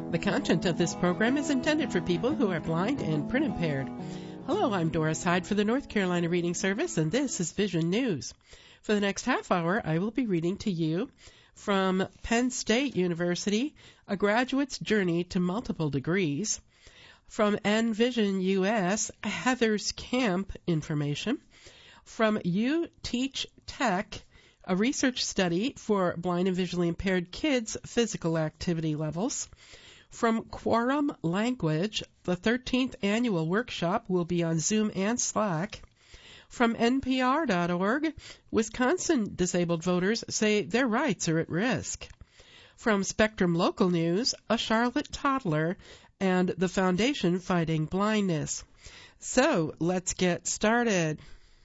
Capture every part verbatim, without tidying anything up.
The content of this program is intended for people who are blind and print impaired. Hello, I'm Doris Hyde for the North Carolina Reading Service, and this is Vision News. For the next half hour, I will be reading to you from Penn State University, A Graduate's Journey to Multiple Degrees, from Envision U S, Heather's Camp information, from You Teach Tech, a research study for blind and visually impaired kids' physical activity levels. From Quorum Language, the thirteenth annual workshop will be on Zoom and Slack. From N P R dot org, Wisconsin disabled voters say their rights are at risk. From Spectrum Local News, a Charlotte toddler and the Foundation Fighting Blindness. So, let's get started.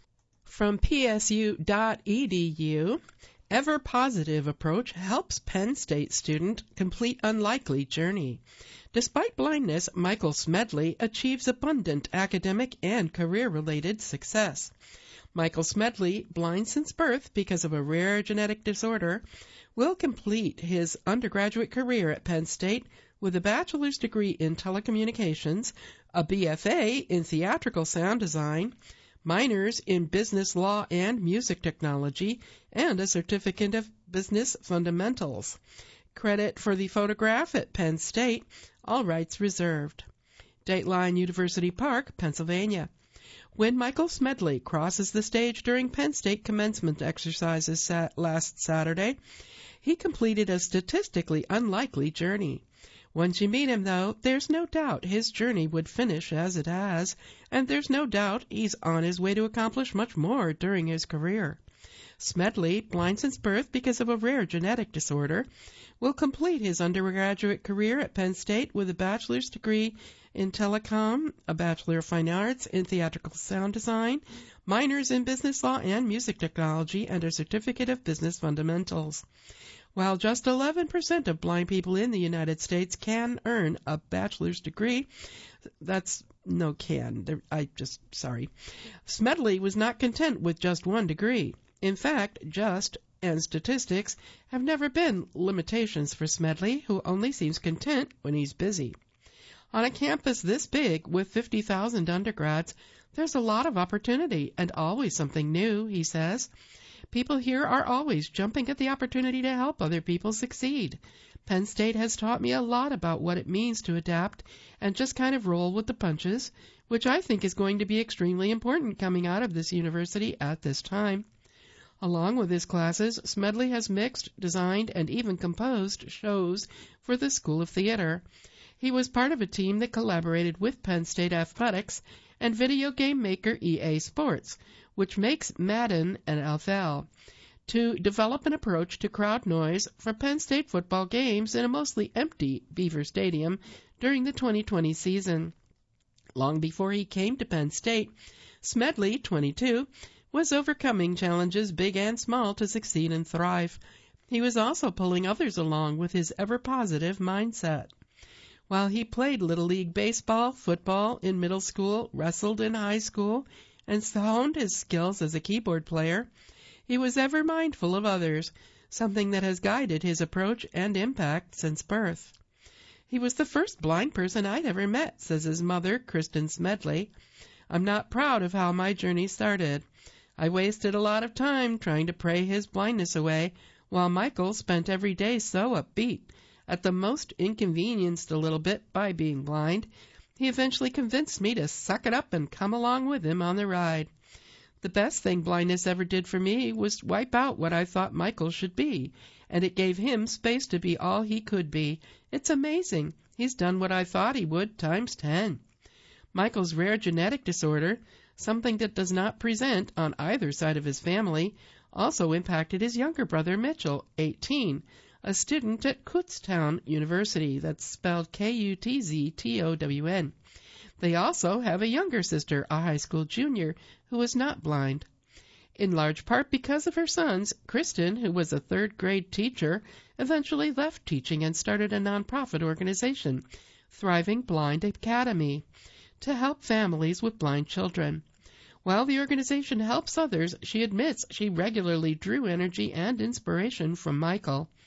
From P S U dot E D U, Ever Positive Approach helps Penn State student complete unlikely journey. Despite blindness, Michael Smedley achieves abundant academic and career-related success. Michael Smedley, blind since birth because of a rare genetic disorder, will complete his undergraduate career at Penn State with a bachelor's degree in telecommunications, a B F A in theatrical sound design, minors in business law and music technology, and a certificate of business fundamentals. Credit for the photograph at Penn State, all rights reserved. Dateline University Park, Pennsylvania. When Michael Smedley crosses the stage during Penn State commencement exercises sat last Saturday, he completed a statistically unlikely journey. Once you meet him, though, there's no doubt his journey would finish as it has, and there's no doubt he's on his way to accomplish much more during his career. Smedley, blind since birth because of a rare genetic disorder, will complete his undergraduate career at Penn State with a bachelor's degree in telecom, a Bachelor of Fine Arts in theatrical sound design, minors in business law and music technology, and a certificate of business fundamentals. While just eleven percent of blind people in the United States can earn a bachelor's degree, that's no can, I just, sorry. Smedley was not content with just one degree. In fact, just and statistics have never been limitations for Smedley, who only seems content when he's busy. On a campus this big with fifty thousand undergrads, there's a lot of opportunity and always something new, he says. People here are always jumping at the opportunity to help other people succeed. Penn State has taught me a lot about what it means to adapt and just kind of roll with the punches, which I think is going to be extremely important coming out of this university at this time. Along with his classes, Smedley has mixed, designed, and even composed shows for the School of Theater. He was part of a team that collaborated with Penn State Athletics and video game maker E A Sports, which makes Madden and N F L, to develop an approach to crowd noise for Penn State football games in a mostly empty Beaver Stadium during the twenty twenty season. Long before he came to Penn State, Smedley, twenty-two, was overcoming challenges big and small to succeed and thrive. He was also pulling others along with his ever-positive mindset. While he played Little League baseball, football in middle school, wrestled in high school, and honed his skills as a keyboard player, he was ever mindful of others, something that has guided his approach and impact since birth. He was the first blind person I'd ever met, says his mother, Kristen Smedley. I'm not proud of how my journey started. I wasted a lot of time trying to pray his blindness away, while Michael spent every day so upbeat. At the most inconvenienced a little bit by being blind, he eventually convinced me to suck it up and come along with him on the ride. The best thing blindness ever did for me was wipe out what I thought Michael should be, and it gave him space to be all he could be. It's amazing. He's done what I thought he would times ten. Michael's rare genetic disorder, something that does not present on either side of his family, also impacted his younger brother Mitchell, eighteen, a student at Kutztown University, that's spelled K U T Z T O W N. They also have a younger sister, a high school junior, who is not blind. In large part because of her sons, Kristen, who was a third-grade teacher, eventually left teaching and started a nonprofit organization, Thriving Blind Academy, to help families with blind children. While the organization helps others, she admits she regularly drew energy and inspiration from Michael.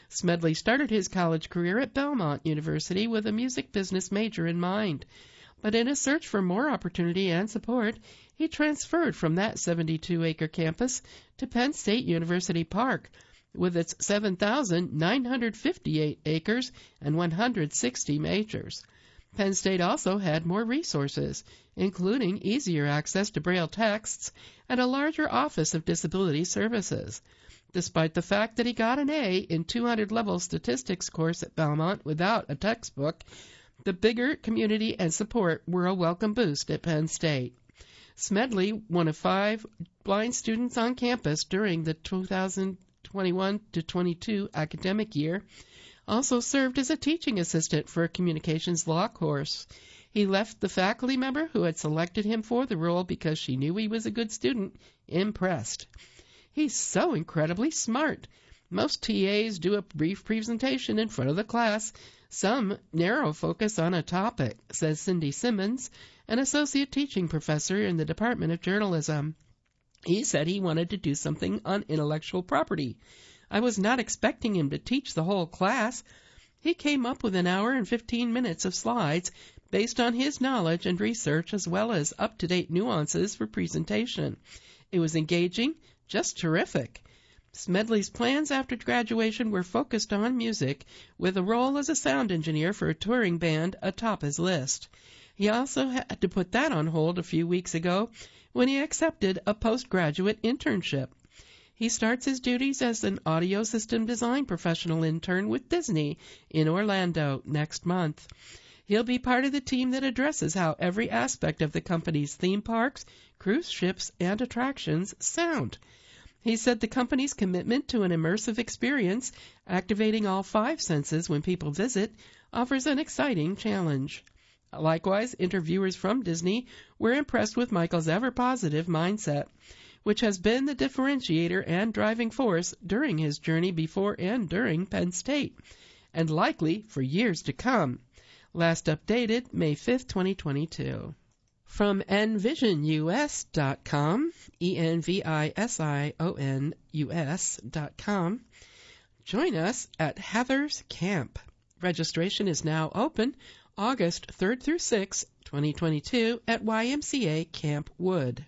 Smedley started his college career at Belmont University with a music business major in mind. But in a search for more opportunity and support, he transferred from that seventy-two acre campus to Penn State University Park, with its seven thousand nine hundred fifty-eight acres and one hundred sixty majors. Penn State also had more resources, including easier access to Braille texts and a larger Office of Disability Services. Despite the fact that he got an A in two hundred level statistics course at Belmont without a textbook, the bigger community and support were a welcome boost at Penn State. Smedley, one of five blind students on campus during the two thousand twenty-one to twenty-two academic year, also served as a teaching assistant for a communications law course. He left the faculty member who had selected him for the role because she knew he was a good student impressed. He's so incredibly smart. Most T As do a brief presentation in front of the class. Some narrow focus on a topic, says Cindy Simmons, an associate teaching professor in the Department of Journalism. He said he wanted to do something on intellectual property. I was not expecting him to teach the whole class. He came up with an hour and fifteen minutes of slides based on his knowledge and research as well as up-to-date nuances for presentation. It was engaging, just terrific. Smedley's plans after graduation were focused on music, with a role as a sound engineer for a touring band atop his list. He also had to put that on hold a few weeks ago when he accepted a postgraduate internship. He starts his duties as an audio system design professional intern with Disney in Orlando next month. He'll be part of the team that addresses how every aspect of the company's theme parks, cruise ships, and attractions sound. He said the company's commitment to an immersive experience, activating all five senses when people visit, offers an exciting challenge. Likewise, interviewers from Disney were impressed with Michael's ever-positive mindset, which has been the differentiator and driving force during his journey before and during Penn State, and likely for years to come. Last updated May fifth, twenty twenty-two. From envision U S dot com, E N V I S I O N U S dot com, join us at Heather's Camp. Registration is now open August third through sixth, twenty twenty-two at Y M C A Camp Wood.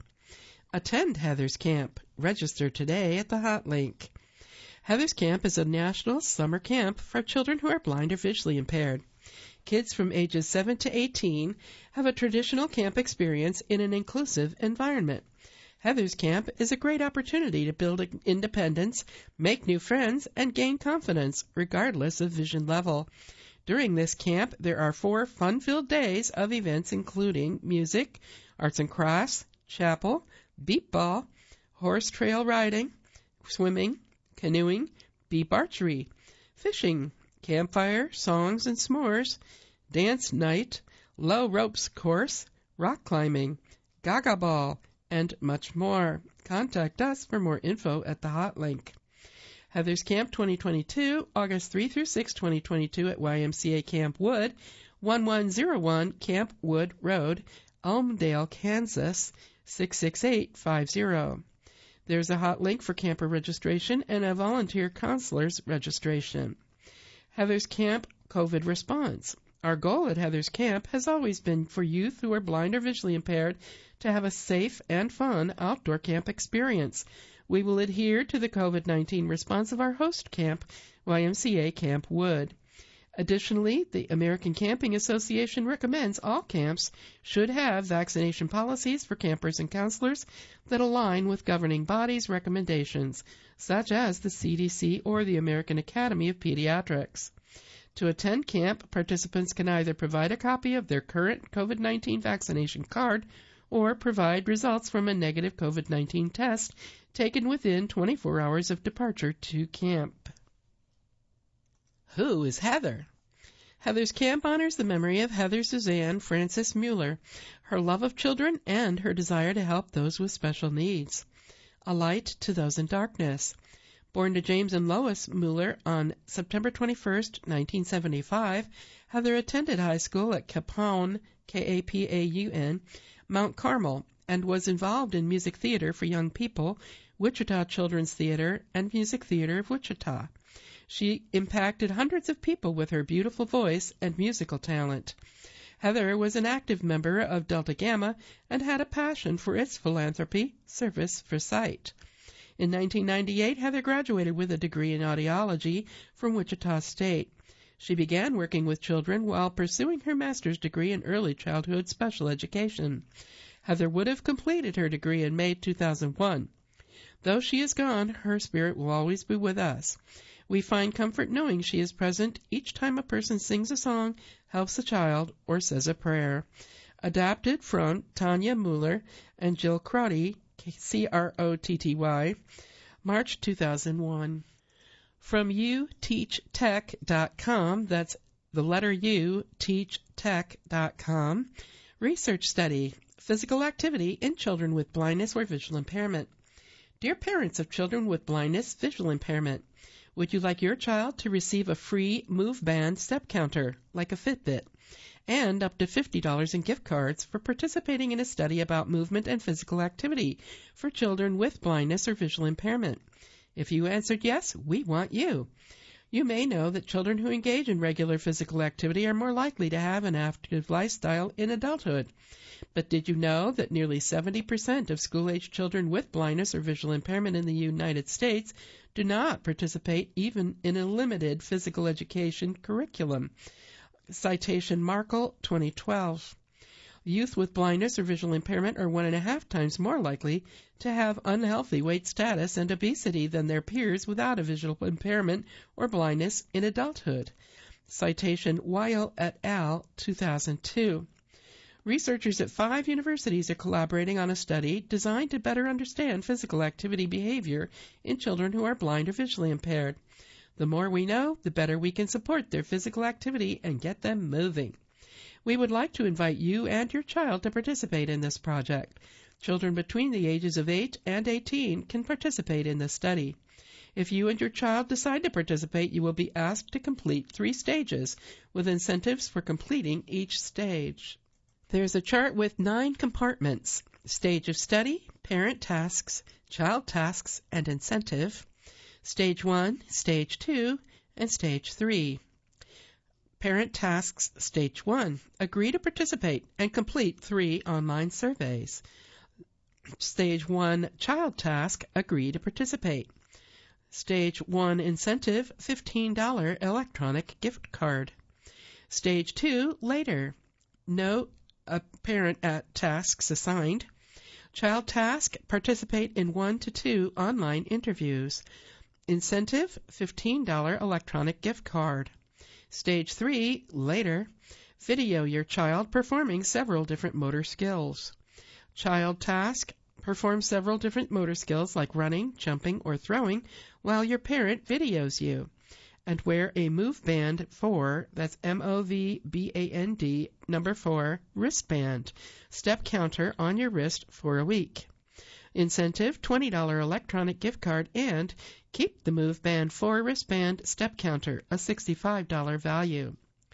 Attend Heather's Camp. Register today at the hot link. Heather's Camp is a national summer camp for children who are blind or visually impaired. Kids from ages seven to eighteen have a traditional camp experience in an inclusive environment. Heather's Camp is a great opportunity to build independence, make new friends, and gain confidence, regardless of vision level. During this camp, there are four fun-filled days of events including music, arts and crafts, chapel, beep ball, horse trail riding, swimming, canoeing, beep archery, fishing, campfire, songs and s'mores, dance night, low ropes course, rock climbing, gaga ball, and much more. Contact us for more info at the hot link. Heather's Camp twenty twenty-two, August third through sixth, twenty twenty-two at Y M C A Camp Wood, eleven oh one Camp Wood Road, Elmdale, Kansas, six six eight five zero. There's a hot link for camper registration and a volunteer counselor's registration. Heather's Camp COVID response. Our goal at Heather's Camp has always been for youth who are blind or visually impaired to have a safe and fun outdoor camp experience. We will adhere to the COVID nineteen response of our host camp, Y M C A Camp Wood. Additionally, the American Camping Association recommends all camps should have vaccination policies for campers and counselors that align with governing bodies' recommendations, such as the C D C or the American Academy of Pediatrics. To attend camp, participants can either provide a copy of their current COVID nineteen vaccination card or provide results from a negative COVID nineteen test taken within twenty-four hours of departure to camp. Who is Heather? Heather's Camp honors the memory of Heather Suzanne Francis Mueller, her love of children, and her desire to help those with special needs. A light to those in darkness. Born to James and Lois Mueller on September twenty-first, nineteen seventy-five, Heather attended high school at Kapaun, K A P A U N, Mount Carmel, and was involved in music theater for young people, Wichita Children's Theater, and Music Theater of Wichita. She impacted hundreds of people with her beautiful voice and musical talent. Heather was an active member of Delta Gamma and had a passion for its philanthropy, Service for Sight. In nineteen ninety-eight, Heather graduated with a degree in audiology from Wichita State. She began working with children while pursuing her master's degree in early childhood special education. Heather would have completed her degree in May two thousand one. Though she is gone, her spirit will always be with us. We find comfort knowing she is present each time a person sings a song, helps a child, or says a prayer. Adapted from Tanya Mueller and Jill Crotty, C R O T T Y, March two thousand one. From you teach tech dot com, that's the letter U, teach tech dot com, research study, physical activity in children with blindness or visual impairment. Dear parents of children with blindness, visual impairment, would you like your child to receive a free Move Band step counter, like a Fitbit, and up to fifty dollars in gift cards for participating in a study about movement and physical activity for children with blindness or visual impairment? If you answered yes, we want you. You may know that children who engage in regular physical activity are more likely to have an active lifestyle in adulthood. But did you know that nearly seventy percent of school-age children with blindness or visual impairment in the United States do not participate even in a limited physical education curriculum? Citation Markle, twenty twelve. Youth with blindness or visual impairment are one and a half times more likely to have unhealthy weight status and obesity than their peers without a visual impairment or blindness in adulthood. Citation Weil et al., two thousand two. Researchers at five universities are collaborating on a study designed to better understand physical activity behavior in children who are blind or visually impaired. The more we know, the better we can support their physical activity and get them moving. We would like to invite you and your child to participate in this project. Children between the ages of eight and eighteen can participate in this study. If you and your child decide to participate, you will be asked to complete three stages with incentives for completing each stage. There's a chart with nine compartments: stage of study, parent tasks, child tasks, and incentive, stage one, stage two, and stage three. Parent tasks, stage one, agree to participate and complete three online surveys. Stage one, child task, agree to participate. Stage one, incentive, fifteen dollars electronic gift card. Stage two, later, no a parent at tasks assigned. Child task, participate in one to two online interviews. Incentive, fifteen dollars electronic gift card. Stage three, later, video your child performing several different motor skills. Child task, perform several different motor skills like running, jumping, or throwing while your parent videos you. And wear a Move Band four, that's M O V B A N D, number four, wristband, step counter on your wrist for a week. Incentive, twenty dollars electronic gift card, and keep the Move Band four wristband step counter, a sixty-five dollars value.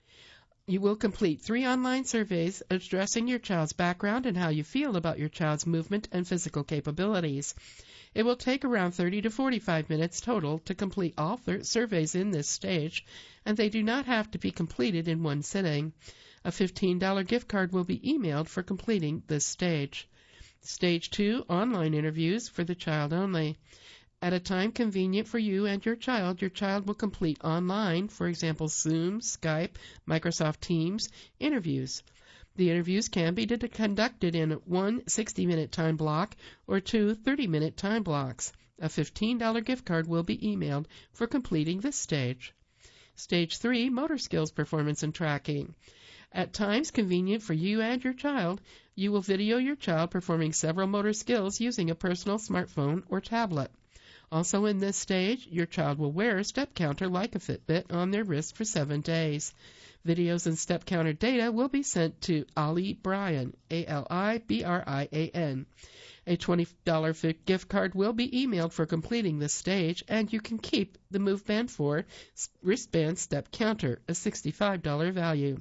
You will complete three online surveys addressing your child's background and how you feel about your child's movement and physical capabilities. It will take around thirty to forty-five minutes total to complete all th- surveys in this stage, and they do not have to be completed in one sitting. A fifteen dollars gift card will be emailed for completing this stage. Stage two, online interviews for the child only. At a time convenient for you and your child, your child will complete online, for example, Zoom, Skype, Microsoft Teams, interviews. The interviews can be conducted in one sixty-minute time block or two thirty-minute time blocks. A fifteen dollars gift card will be emailed for completing this stage. Stage three, motor skills performance and tracking. At times convenient for you and your child, you will video your child performing several motor skills using a personal smartphone or tablet. Also in this stage, your child will wear a step counter like a Fitbit on their wrist for seven days. Videos and step counter data will be sent to Ali Brian, A L I B R I A N. A twenty dollars gift card will be emailed for completing this stage, and you can keep the Move Band four wristband step counter, a sixty-five dollars value.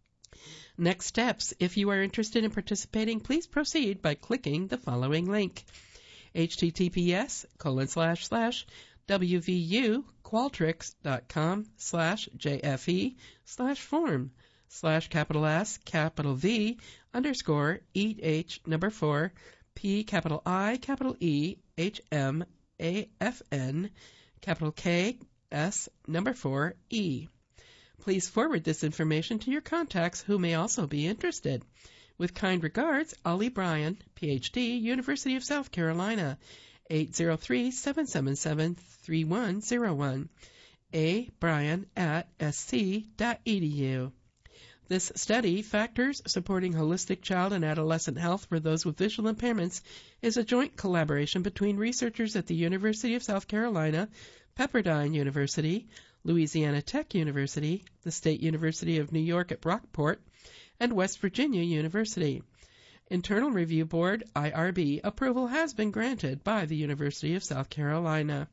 Next steps. If you are interested in participating, please proceed by clicking the following link: https colon slash slash wvu qualtrics.com slash JFE slash form slash capital S, capital V, underscore, EH, number four, P, capital I, capital E, H, M, A, F, N, capital K, S, number four, E. Please forward this information to your contacts who may also be interested. With kind regards, Ollie Bryan, P H D, University of South Carolina, eight zero three, seven seven seven, three one zero one, a bryan at s c dot e d u. This study, Factors Supporting Holistic Child and Adolescent Health for Those with Visual Impairments, is a joint collaboration between researchers at the University of South Carolina, Pepperdine University, Louisiana Tech University, the State University of New York at Brockport, and West Virginia University. Internal Review Board, I R B, approval has been granted by the University of South Carolina.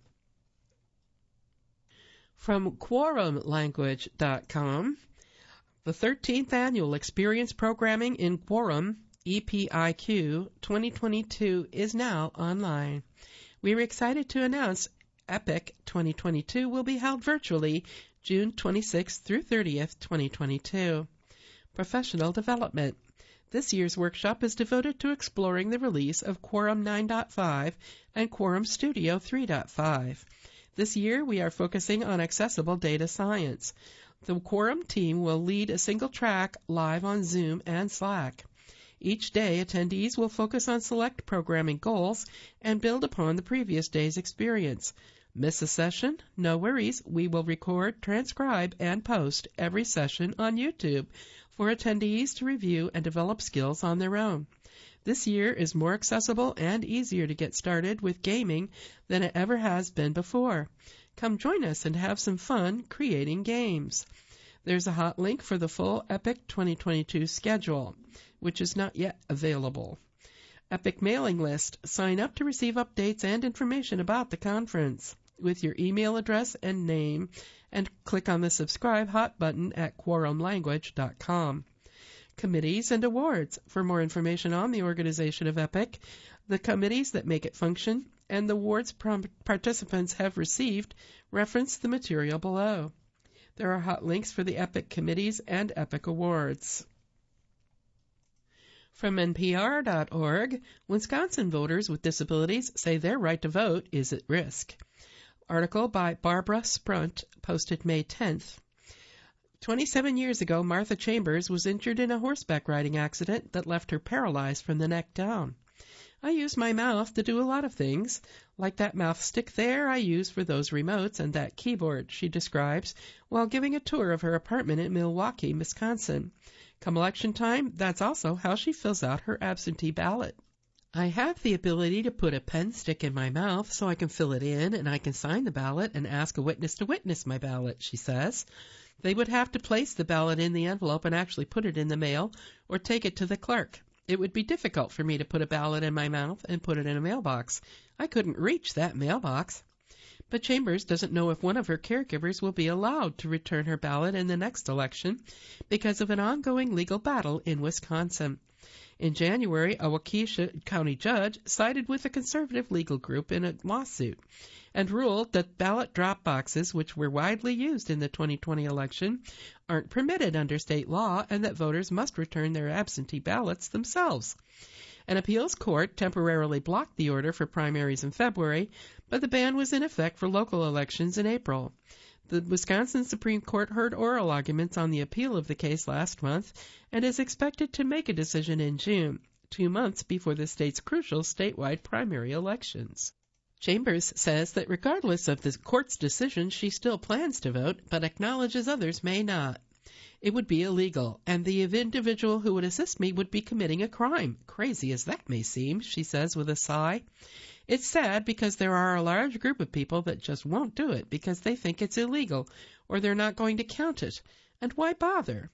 From quorum language dot com, the thirteenth Annual Experience Programming in Quorum, E P I Q twenty twenty-two, is now online. We are excited to announce EPIC twenty twenty-two will be held virtually June twenty-sixth through thirtieth, twenty twenty-two. Professional Development. This year's workshop is devoted to exploring the release of Quorum nine point five and Quorum Studio three point five. This year we are focusing on accessible data science. The Quorum team will lead a single track live on Zoom and Slack. Each day, attendees will focus on select programming goals and build upon the previous day's experience. Miss a session? No worries. We will record, transcribe, and post every session on YouTube for attendees to review and develop skills on their own. This year is more accessible and easier to get started with gaming than it ever has been before. Come join us and have some fun creating games. There's a hot link for the full EPIC twenty twenty-two schedule, which is not yet available. EPIC mailing list. Sign up to receive updates and information about the conference with your email address and name, and click on the subscribe hot button at quorum language dot com. Committees and awards. For more information on the organization of EPIC, the committees that make it function, and the awards participants have received, reference the material below. There are hot links for the EPIC committees and EPIC awards. From N P R dot org, Wisconsin voters with disabilities say their right to vote is at risk. Article by Barbara Sprunt, posted May tenth. twenty-seven years ago, Martha Chambers was injured in a horseback riding accident that left her paralyzed from the neck down. I use my mouth to do a lot of things, like that mouth stick there I use for those remotes and that keyboard, she describes, while giving a tour of her apartment in Milwaukee, Wisconsin. Come election time, that's also how she fills out her absentee ballot. I have the ability to put a pen stick in my mouth so I can fill it in and I can sign the ballot and ask a witness to witness my ballot, she says. They would have to place the ballot in the envelope and actually put it in the mail or take it to the clerk. It would be difficult for me to put a ballot in my mouth and put it in a mailbox. I couldn't reach that mailbox. But Chambers doesn't know if one of her caregivers will be allowed to return her ballot in the next election because of an ongoing legal battle in Wisconsin. In January, a Waukesha County judge sided with a conservative legal group in a lawsuit and ruled that ballot drop boxes, which were widely used in the twenty twenty election, aren't permitted under state law and that voters must return their absentee ballots themselves. An appeals court temporarily blocked the order for primaries in February, but the ban was in effect for local elections in April. The Wisconsin Supreme Court heard oral arguments on the appeal of the case last month and is expected to make a decision in June, two months before the state's crucial statewide primary elections. Chambers says that regardless of the court's decision, she still plans to vote, but acknowledges others may not. It would be illegal, and the individual who would assist me would be committing a crime, crazy as that may seem, she says with a sigh. It's sad because there are a large group of people that just won't do it because they think it's illegal or they're not going to count it. And why bother?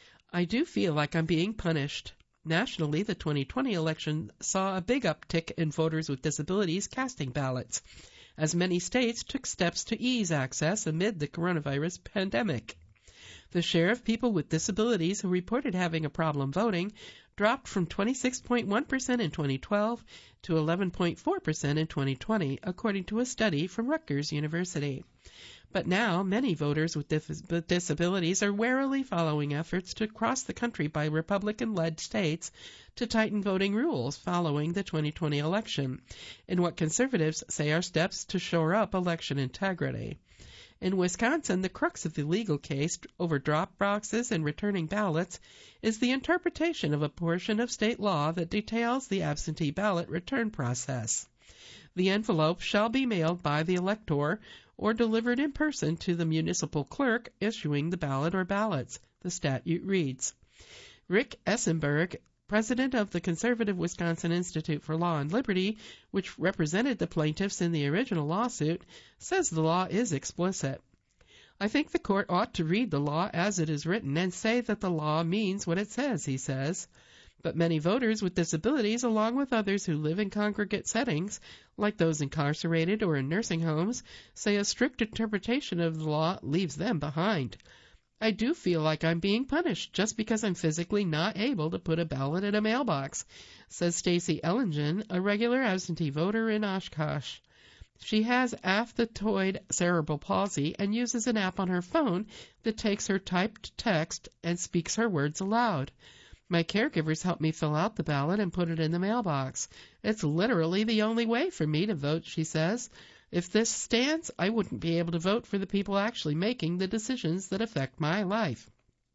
I do feel like I'm being punished. Nationally, the twenty twenty election saw a big uptick in voters with disabilities casting ballots, as many states took steps to ease access amid the coronavirus pandemic. The share of people with disabilities who reported having a problem voting dropped from twenty-six point one percent in twenty twelve to eleven point four percent in twenty twenty, according to a study from Rutgers University. But now, many voters with dis- disabilities are warily following efforts to cross the country by Republican-led states to tighten voting rules following the twenty twenty election, in what conservatives say are steps to shore up election integrity. In Wisconsin, the crux of the legal case over drop boxes and returning ballots is the interpretation of a portion of state law that details the absentee ballot return process. The envelope shall be mailed by the elector or delivered in person to the municipal clerk issuing the ballot or ballots, the statute reads. Rick Essenberg, president of the conservative Wisconsin Institute for Law and Liberty, which represented the plaintiffs in the original lawsuit, says the law is explicit. I think the court ought to read the law as it is written and say that the law means what it says, he says. But many voters with disabilities, along with others who live in congregate settings, like those incarcerated or in nursing homes, say a strict interpretation of the law leaves them behind. I do feel like I'm being punished just because I'm physically not able to put a ballot in a mailbox, says Stacy Ellingen, a regular absentee voter in Oshkosh. She has aphthatoid cerebral palsy and uses an app on her phone that takes her typed text and speaks her words aloud. My caregivers help me fill out the ballot and put it in the mailbox. It's literally the only way for me to vote, she says. If this stands, I wouldn't be able to vote for the people actually making the decisions that affect my life.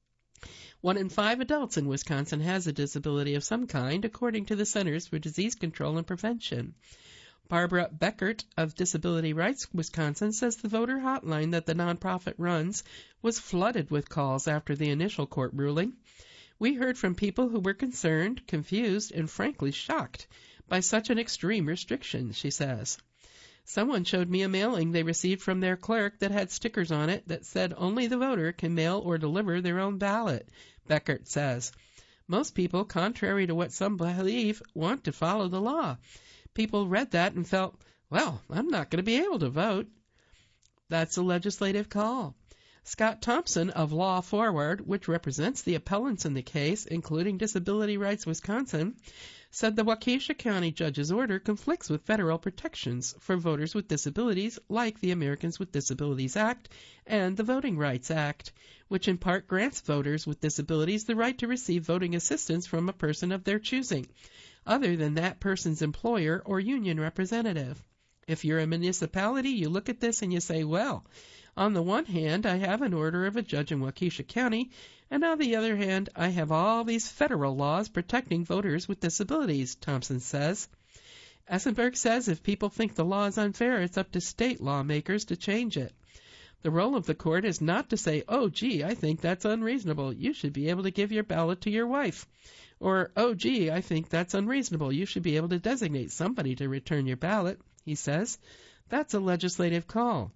One in five adults in Wisconsin has a disability of some kind, according to the Centers for Disease Control and Prevention. Barbara Beckert of Disability Rights Wisconsin says the voter hotline that the nonprofit runs was flooded with calls after the initial court ruling. We heard from people who were concerned, confused, and frankly shocked by such an extreme restriction, she says. Someone showed me a mailing they received from their clerk that had stickers on it that said only the voter can mail or deliver their own ballot, Beckert says. Most people, contrary to what some believe, want to follow the law. People read that and felt, well, I'm not going to be able to vote. That's a legislative call. Scott Thompson of Law Forward, which represents the appellants in the case, including Disability Rights Wisconsin, said the Waukesha County judge's order conflicts with federal protections for voters with disabilities like the Americans with Disabilities Act and the Voting Rights Act, which in part grants voters with disabilities the right to receive voting assistance from a person of their choosing, other than that person's employer or union representative. If you're a municipality, you look at this and you say, well, on the one hand, I have an order of a judge in Waukesha County, and on the other hand, I have all these federal laws protecting voters with disabilities, Thompson says. Essenberg says if people think the law is unfair, it's up to state lawmakers to change it. The role of the court is not to say, oh, gee, I think that's unreasonable. You should be able to give your ballot to your wife. Or, oh, gee, I think that's unreasonable. You should be able to designate somebody to return your ballot, he says. That's a legislative call.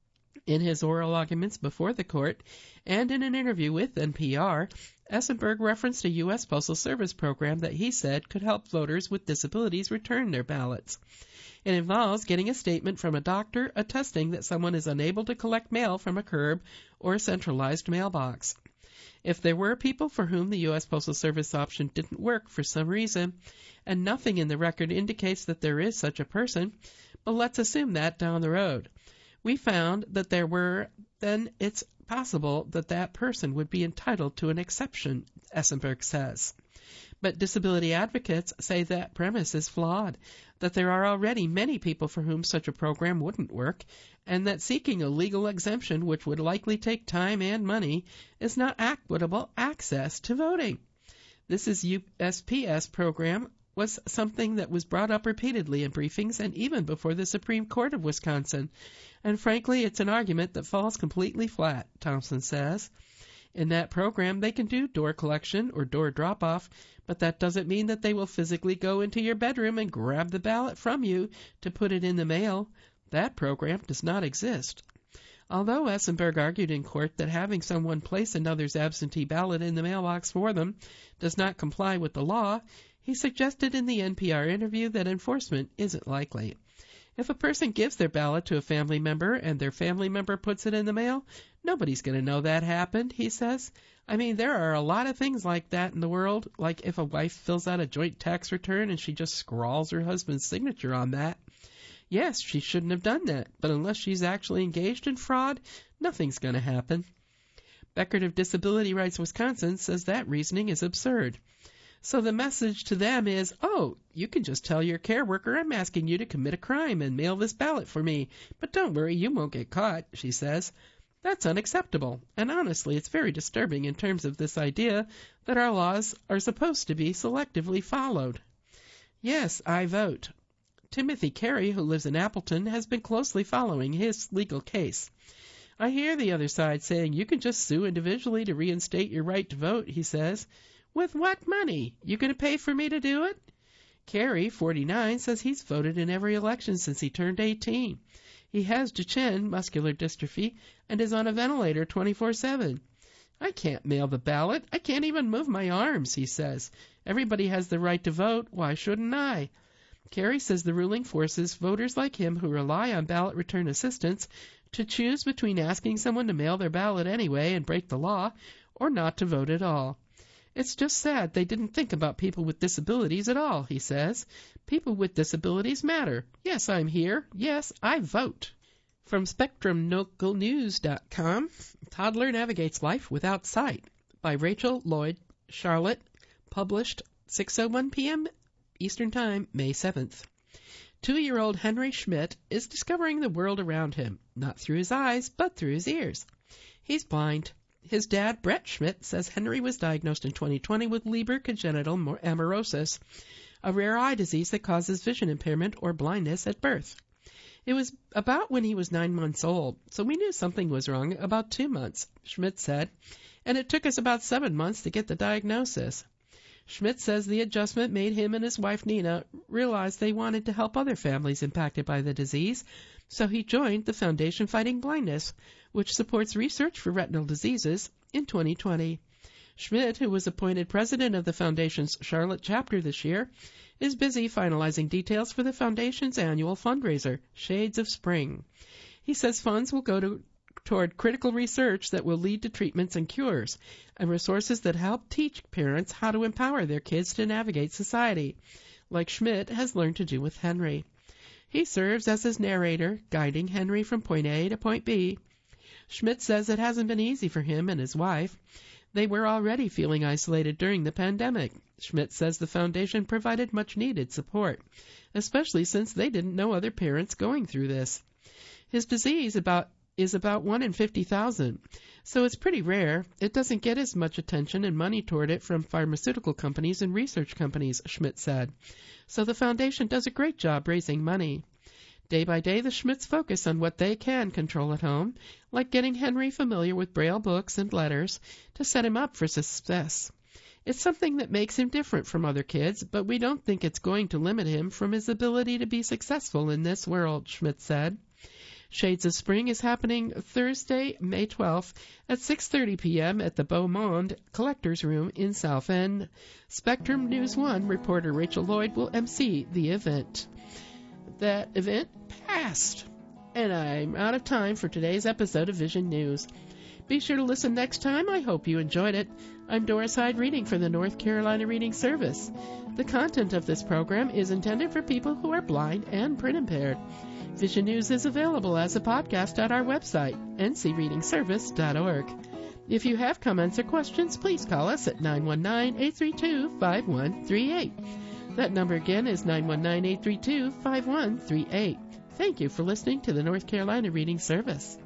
In his oral arguments before the court and in an interview with N P R, Essenberg referenced a U S Postal Service program that he said could help voters with disabilities return their ballots. It involves getting a statement from a doctor attesting that someone is unable to collect mail from a curb or a centralized mailbox. If there were people for whom the U S Postal Service option didn't work for some reason, and nothing in the record indicates that there is such a person, but let's assume that down the road. We found that there were, then it's possible that that person would be entitled to an exception, Essenberg says. But disability advocates say that premise is flawed, that there are already many people for whom such a program wouldn't work, and that seeking a legal exemption, which would likely take time and money, is not equitable access to voting. This is U S P S program was something that was brought up repeatedly in briefings and even before the Supreme Court of Wisconsin. And frankly, it's an argument that falls completely flat, Thompson says. In that program, they can do door collection or door drop-off, but that doesn't mean that they will physically go into your bedroom and grab the ballot from you to put it in the mail. That program does not exist. Although Essenberg argued in court that having someone place another's absentee ballot in the mailbox for them does not comply with the law, he suggested in the N P R interview that enforcement isn't likely. If a person gives their ballot to a family member and their family member puts it in the mail, nobody's going to know that happened, he says. I mean, there are a lot of things like that in the world, like if a wife fills out a joint tax return and she just scrawls her husband's signature on that. Yes, she shouldn't have done that, but unless she's actually engaged in fraud, nothing's going to happen. Beckert of Disability Rights Wisconsin says that reasoning is absurd. So the message to them is, oh, you can just tell your care worker I'm asking you to commit a crime and mail this ballot for me, but don't worry, you won't get caught, she says. That's unacceptable, and honestly, it's very disturbing in terms of this idea that our laws are supposed to be selectively followed. Yes, I vote. Timothy Carey, who lives in Appleton, has been closely following his legal case. I hear the other side saying you can just sue individually to reinstate your right to vote, he says. With what money? You going to pay for me to do it? Carey, forty-nine, says he's voted in every election since he turned eighteen. He has Duchenne muscular dystrophy and is on a ventilator twenty-four seven. I can't mail the ballot. I can't even move my arms, he says. Everybody has the right to vote. Why shouldn't I? Carey says the ruling forces voters like him who rely on ballot return assistance to choose between asking someone to mail their ballot anyway and break the law or not to vote at all. It's just sad they didn't think about people with disabilities at all, he says. People with disabilities matter. Yes, I'm here. Yes, I vote. From Spectrum Local News dot com, Toddler Navigates Life Without Sight by Rachel Lloyd Charlotte, published six oh one p.m. Eastern Time, May seventh. Two-year-old Henry Schmidt is discovering the world around him, not through his eyes, but through his ears. He's blind. His dad, Brett Schmidt, says Henry was diagnosed in twenty twenty with Leber congenital amaurosis, a rare eye disease that causes vision impairment or blindness at birth. It was about when he was nine months old, so we knew something was wrong about two months, Schmidt said, and it took us about seven months to get the diagnosis. Schmidt says the adjustment made him and his wife Nina realize they wanted to help other families impacted by the disease, so he joined the Foundation Fighting Blindness, which supports research for retinal diseases, in twenty twenty. Schmidt, who was appointed president of the Foundation's Charlotte chapter this year, is busy finalizing details for the Foundation's annual fundraiser, Shades of Spring. He says funds will go to toward critical research that will lead to treatments and cures, and resources that help teach parents how to empower their kids to navigate society, like Schmidt has learned to do with Henry. He serves as his narrator, guiding Henry from point A to point B. Schmidt says it hasn't been easy for him and his wife. They were already feeling isolated during the pandemic. Schmidt says the foundation provided much-needed support, especially since they didn't know other parents going through this. His disease about is about one in fifty thousand, so it's pretty rare. It doesn't get as much attention and money toward it from pharmaceutical companies and research companies, Schmidt said. So the foundation does a great job raising money. Day by day, the Schmidts focus on what they can control at home, like getting Henry familiar with Braille books and letters to set him up for success. It's something that makes him different from other kids, but we don't think it's going to limit him from his ability to be successful in this world, Schmidt said. Shades of Spring is happening Thursday, May twelfth at six thirty p.m. at the Beaumont Collectors Room in South End. Spectrum News one reporter Rachel Lloyd will emcee the event. That event passed, and I'm out of time for today's episode of Vision News. Be sure to listen next time. I hope you enjoyed it. I'm Doris Hyde reading for the North Carolina Reading Service. The content of this program is intended for people who are blind and print impaired. Vision News is available as a podcast at our website, n c reading service dot org. If you have comments or questions, please call us at nine one nine, eight three two, five one three eight. That number again is nine one nine, eight three two, five one three eight. Thank you for listening to the North Carolina Reading Service.